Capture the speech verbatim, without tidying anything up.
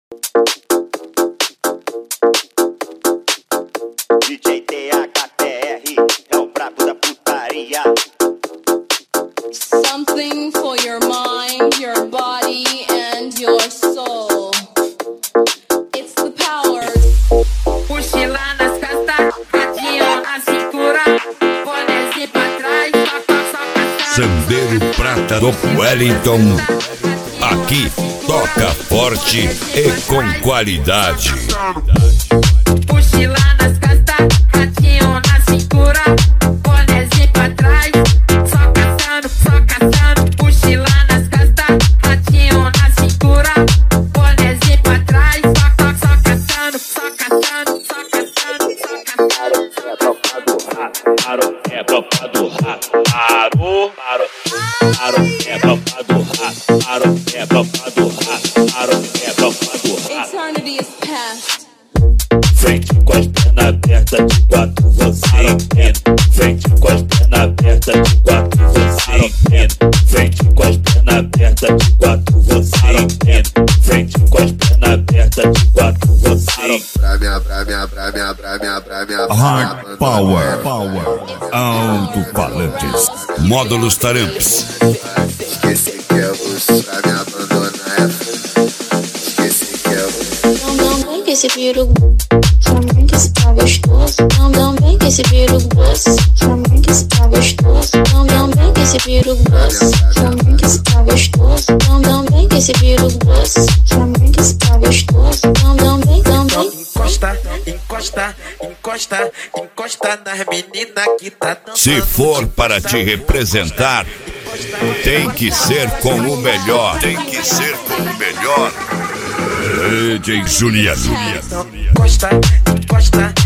D J T H T R é o brabo da putaria. Something for your mind, your body and your soul. It's the power. Mochila nas costas, radinho na cintura, bonézinho pra trás, soca, soca, Sandeiro Prata do Wellington. Aqui toca forte e com qualidade. Mochila nas costas, radinho na cintura, bonézinho pra trás, só caçando, só caçando. Mochila nas costas, radinho na cintura, bonézinho pra trás, só, só, só caçando, só caçando, só caçando, só caçando. Parou, é tropa do rato. Parou, parou, parou, é tropa do rato. Parou, é tropa do rato. Parou, é tropa do rato. Eternity is past. Frente com as pernas abertas de quatro, você entende. Frente com as pernas abertas de quatro, você entende. Frente com as pernas abertas de quatro, você entende. Frente com as pernas abertas de quatro, você entende. Pra minha, pra minha, pra minha, pra minha, pra minha. Hard Power, alto-falantes, módulos Taramps. Esqueci que é você, pra me abandonar é esqueci que é você. Não, não vem que esse piru, também que esse tá gostoso. Não, não vem que esse piru gosta, também que esse tá gostoso. Não, não vem que esse piru gosta, também que esse tá gostoso. Não, não vem que esse piru gosta, também que esse tá gostoso. Não, não vem, não vem. Encosta, encosta, encosta, encosta nas meninas que tá dançando. Se for para te representar, tem que ser com o melhor. Tem que ser com o melhor. D J Juliano. Encosta, encosta,